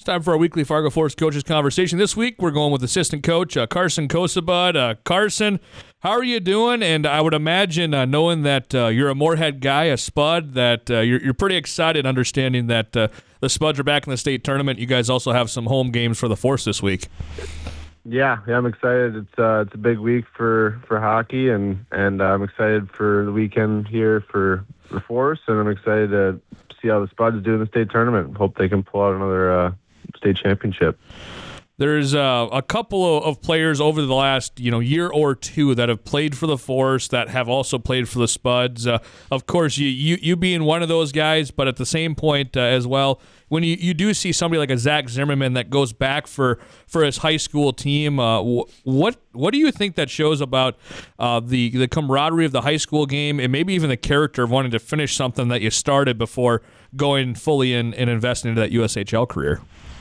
It's time for our weekly Fargo Force Coaches Conversation. This week, we're going with assistant coach Carson Kosebud. Carson, how are you doing? And I would imagine, knowing that you're a Moorhead guy, a Spud, that you're pretty excited understanding that the Spuds are back in the state tournament. You guys also have some home games for the Force this week. Yeah, I'm excited. It's a big week for hockey, and I'm excited for the weekend here for the Force, and I'm excited to see how the Spuds do in the state tournament. Hope they can pull out another state championship. There's a couple of players over the last year or two that have played for the Force that have also played for the Spuds. Of course, you being one of those guys, but at the same point as well, when you do see somebody like a Zach Zimmerman that goes back for his high school team, what do you think that shows about the camaraderie of the high school game and maybe even the character of wanting to finish something that you started before going fully in and investing into that USHL career?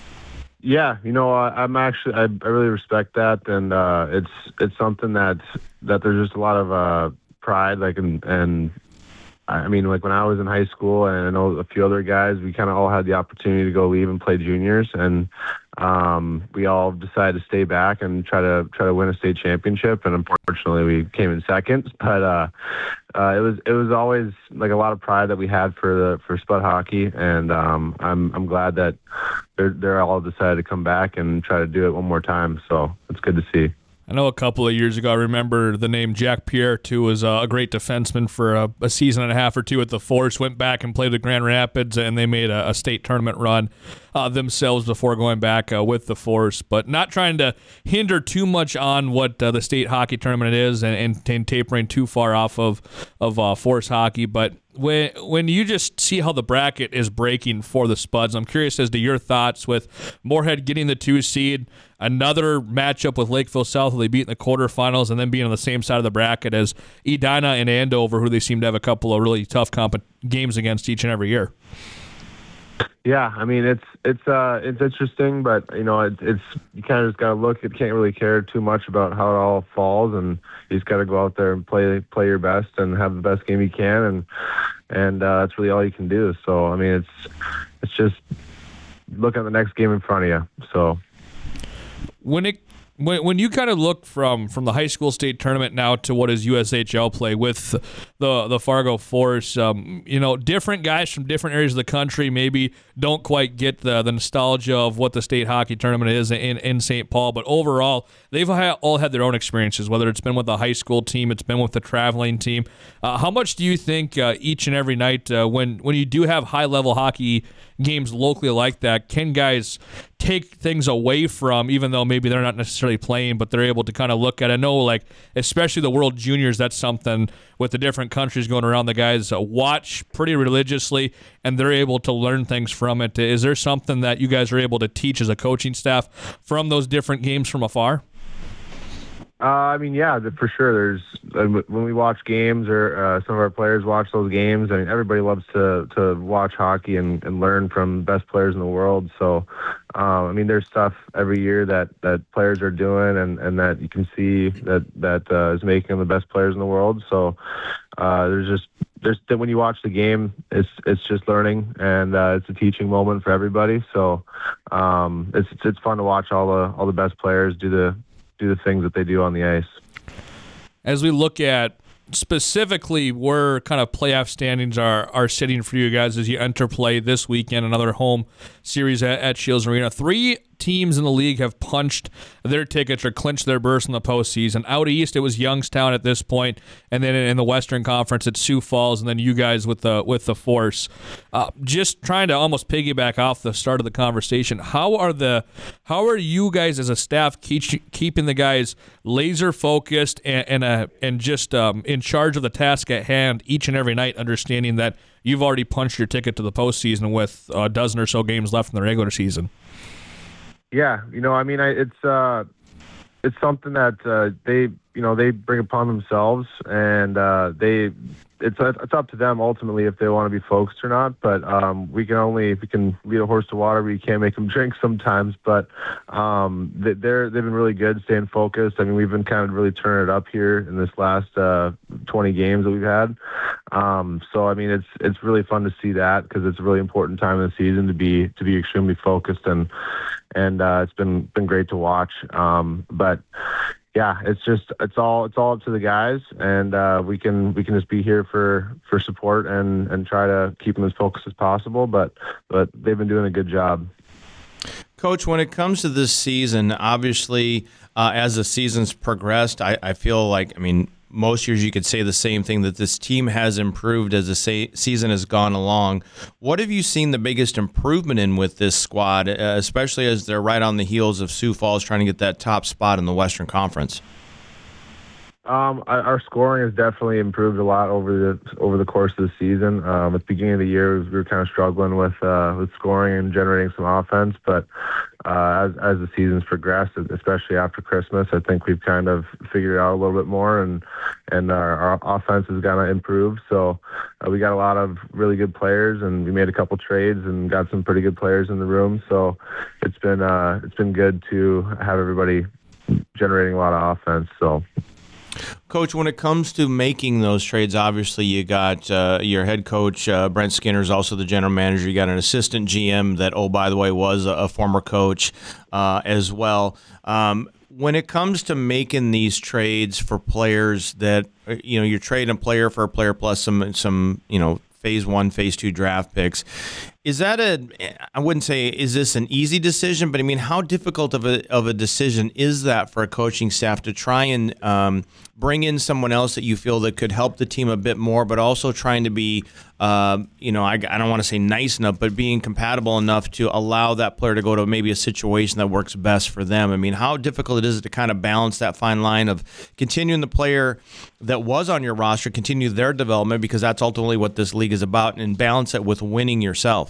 Yeah, I really respect that, and it's something that there's just a lot of pride, and I mean, like when I was in high school, and I know a few other guys, we kind of all had the opportunity to go leave and play juniors, and we all decided to stay back and try to win a state championship, and unfortunately we came in second. But it was always like a lot of pride that we had for Spud hockey, and I'm glad that they're all decided to come back and try to do it one more time. So it's good to see. I know a couple of years ago, I remember the name Jack Pierre, too, was a great defenseman for a season and a half or two at the Force, went back and played with Grand Rapids, and they made a state tournament run themselves before going back with the Force. But not trying to hinder too much on what the state hockey tournament is and tapering too far off of Force hockey. But when you just see how the bracket is breaking for the Spuds, I'm curious as to your thoughts with Moorhead getting the 2 seed, another matchup with Lakeville South who they beat in the quarterfinals, and then being on the same side of the bracket as Edina and Andover, who they seem to have a couple of really tough games against each and every year. Yeah, I mean it's interesting, but it's you kind of just gotta look. You can't really care too much about how it all falls, and you just gotta go out there and play your best and have the best game you can, and that's really all you can do. So I mean it's just look at the next game in front of you. So when you kind of look from the high school state tournament now to what is USHL play with the Fargo Force, different guys from different areas of the country maybe don't quite get the nostalgia of what the state hockey tournament is in St. Paul, but overall they've all had their own experiences, whether it's been with the high school team, it's been with the traveling team. How much do you think each and every night when you do have high-level hockey games locally like that, can guys take things away from, even though maybe they're not necessarily playing, but they're able to kind of look at, I know, like, especially the World Juniors, that's something with the different countries going around, the guys watch pretty religiously, and they're able to learn things from it. Is there something that you guys are able to teach as a coaching staff from those different games from afar? I mean, yeah, for sure. There's when we watch games or some of our players watch those games. I mean, everybody loves to watch hockey and learn from the best players in the world. So, I mean, there's stuff every year that players are doing and that you can see that is making them the best players in the world. So, there's when you watch the game, it's just learning, and it's a teaching moment for everybody. So, it's fun to watch all the best players do the things that they do on the ice. As we look at specifically where kind of playoff standings are sitting for you guys as you enter play this weekend, another home series at Shields Arena, 3 teams in the league have punched their tickets or clinched their berths in the postseason. Out east, it was Youngstown at this point, and then in the Western Conference, it's Sioux Falls, and then you guys with the Force. Just trying to almost piggyback off the start of the conversation. How are you guys as a staff keeping the guys laser focused and just in charge of the task at hand each and every night, understanding that you've already punched your ticket to the postseason with a dozen or so games left in the regular season? Yeah, I mean, it's something that they bring upon themselves, and it's up to them ultimately if they want to be focused or not. But we can lead a horse to water, we can't make them drink sometimes. But they've been really good staying focused. I mean, we've been kind of really turning it up here in this last 20 games that we've had. So I mean, it's really fun to see that, because it's a really important time of the season to be extremely focused, and it's been great to watch. But yeah, it's all up to the guys, and we can just be here for support and try to keep them as focused as possible. But they've been doing a good job. Coach, when it comes to this season, obviously, as the season's progressed, I feel like, I mean, most years you could say the same thing, that this team has improved as the season has gone along. What have you seen the biggest improvement in with this squad, especially as they're right on the heels of Sioux Falls trying to get that top spot in the Western Conference? Our scoring has definitely improved a lot over the course of the season. At the beginning of the year, we were kind of struggling with scoring and generating some offense, but as the season's progressed, especially after Christmas, I think we've kind of figured it out a little bit more, and our offense has kind of improved. So we got a lot of really good players, and we made a couple trades and got some pretty good players in the room. So it's been good to have everybody generating a lot of offense. So. Coach, when it comes to making those trades, obviously you got your head coach, Brent Skinner, is also the general manager. You got an assistant GM that, oh, by the way, was a former coach as well. When it comes to making these trades for players that, you're trading a player for a player plus some phase 1, phase 2 draft picks. Is that I wouldn't say, is this an easy decision, but I mean, how difficult of a decision is that for a coaching staff to try and bring in someone else that you feel that could help the team a bit more, but also trying to be, I don't want to say nice enough, but being compatible enough to allow that player to go to maybe a situation that works best for them? I mean, how difficult it is to kind of balance that fine line of continuing the player that was on your roster, continue their development, because that's ultimately what this league is about, and balance it with winning yourself.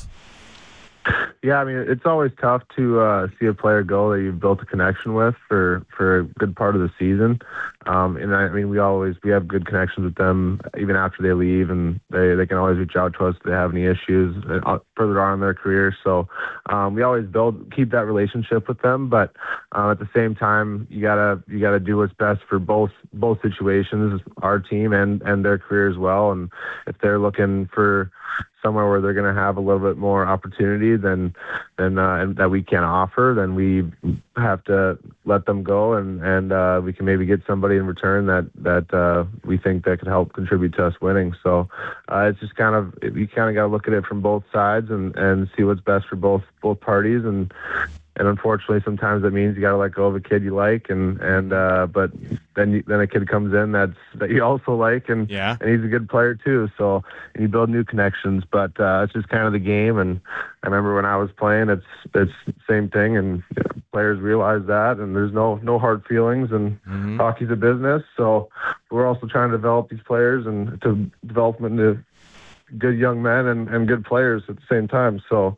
Yeah, I mean, it's always tough to see a player go that you've built a connection with for a good part of the season. And I mean, we have good connections with them even after they leave, and they can always reach out to us if they have any issues further on in their career. So we always keep that relationship with them, but at the same time, you gotta do what's best for both situations, our team and their career as well. And if they're looking for somewhere where they're going to have a little bit more opportunity than and that we can offer, then we have to let them go, and we can maybe get somebody in return that we think that could help contribute to us winning. So it's just you kind of got to look at it from both sides and see what's best for both parties. And unfortunately, sometimes that means you got to let go of a kid you like, but then a kid comes in that you also like, and he's a good player too. So and you build new connections, but it's just kind of the game. And I remember when I was playing, it's the same thing, and players realize that, and there's no hard feelings, and hockey's a business. So we're also trying to develop these players and to develop them into good young men and good players at the same time. So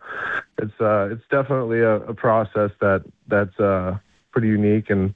it's definitely a process that's pretty unique, and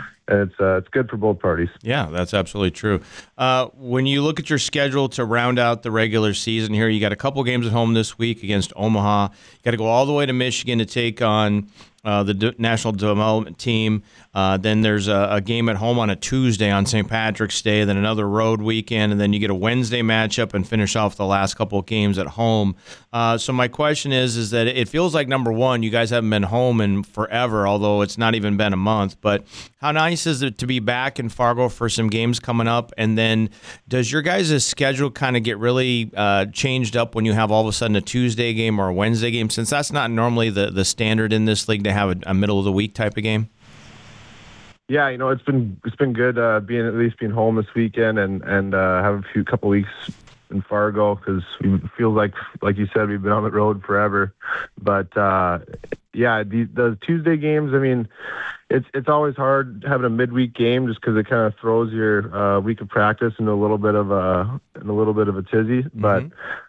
it's good for both parties. Yeah, that's absolutely true. When you look at your schedule to round out the regular season here, you got a couple games at home this week against Omaha. You got to go all the way to Michigan to take on the national development team. Then there's a game at home on a Tuesday on St. Patrick's Day, then another road weekend, and then you get a Wednesday matchup and finish off the last couple of games at home. So my question is that it feels like, number one, you guys haven't been home in forever, although it's not even been a month. But how nice is it to be back in Fargo for some games coming up? And then does your guys' schedule kind of get really changed up when you have all of a sudden a Tuesday game or a Wednesday game, since that's not normally the standard in this league to have a middle of the week type of game? Yeah, it's been good being home this weekend and have a couple weeks in Fargo, because it feels like you said, we've been on the road forever. But the Tuesday games, I mean, it's always hard having a midweek game just because it kind of throws your week of practice into a little bit of a tizzy. But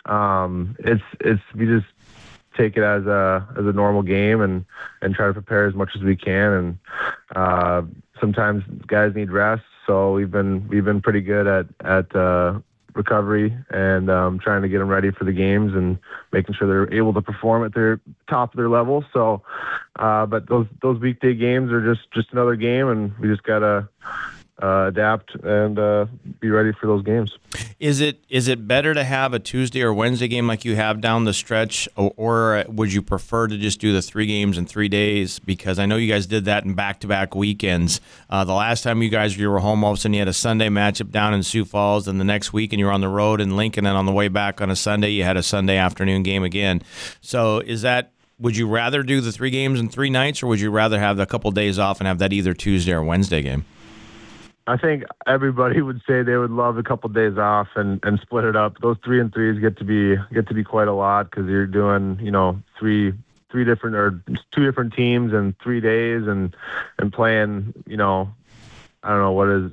we just take it as a normal game and try to prepare as much as we can. And sometimes guys need rest, so we've been pretty good at recovery and trying to get them ready for the games and making sure they're able to perform at their top of their level. So, but those weekday games are just another game, and we just gotta adapt and be ready for those games. Is it better to have a Tuesday or Wednesday game like you have down the stretch, or would you prefer to just do the 3 games in 3 days? Because I know you guys did that in back-to-back weekends. The last time you were home, all of a sudden you had a Sunday matchup down in Sioux Falls, and the next week and you were on the road in Lincoln, and on the way back on a Sunday you had a Sunday afternoon game again. So would you rather do the 3 games in 3 nights, or would you rather have a couple days off and have that either Tuesday or Wednesday game? I think everybody would say they would love a couple days off and split it up. Those 3 and 3s get to be quite a lot, because you're doing, three different or 2 different teams in 3 days and playing, I don't know what is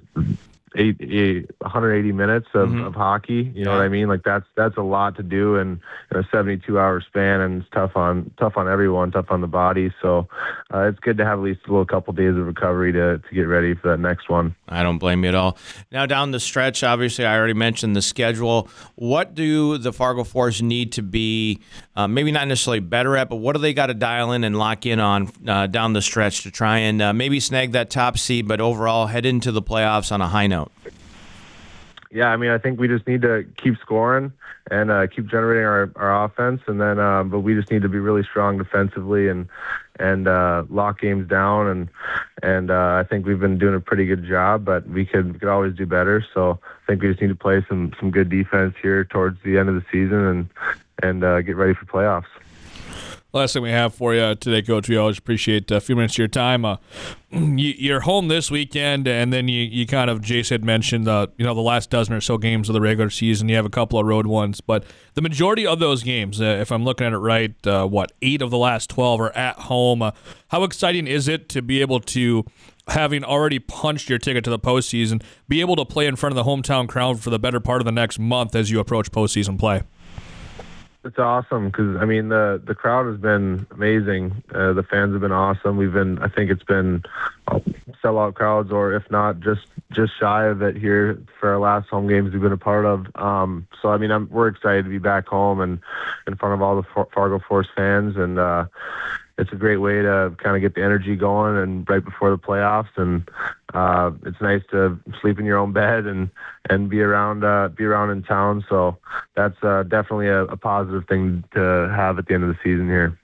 180 minutes of hockey. You know what I mean? Like that's a lot to do in a 72-hour span, and it's tough on everyone, tough on the body. So it's good to have at least a little couple days of recovery to get ready for that next one. I don't blame you at all. Now down the stretch, obviously I already mentioned the schedule. What do the Fargo Force need to be, maybe not necessarily better at, but what do they got to dial in and lock in on down the stretch to try and maybe snag that top seed, but overall head into the playoffs on a high note? Yeah, I mean, I think we just need to keep scoring and keep generating our offense, and then but we just need to be really strong defensively and lock games down, and I think we've been doing a pretty good job, but we could always do better. So I think we just need to play some good defense here towards the end of the season and get ready for playoffs. Last thing we have for you today, Coach. We always appreciate a few minutes of your time. You're home this weekend, and then you kind of, Jace had mentioned, the last dozen or so games of the regular season. You have a couple of road ones, but the majority of those games, if I'm looking at it right, 8 of the last 12 are at home. How exciting is it to be able to, having already punched your ticket to the postseason, be able to play in front of the hometown crowd for the better part of the next month as you approach postseason play? It's awesome because, I mean, the crowd has been amazing. The fans have been awesome. I think it's been sellout crowds, or if not, just shy of it here for our last home games we've been a part of. So, I mean, we're excited to be back home and in front of all the Fargo Force fans, and it's a great way to kind of get the energy going and right before the playoffs. And it's nice to sleep in your own bed and be around in town. So that's definitely a positive thing to have at the end of the season here.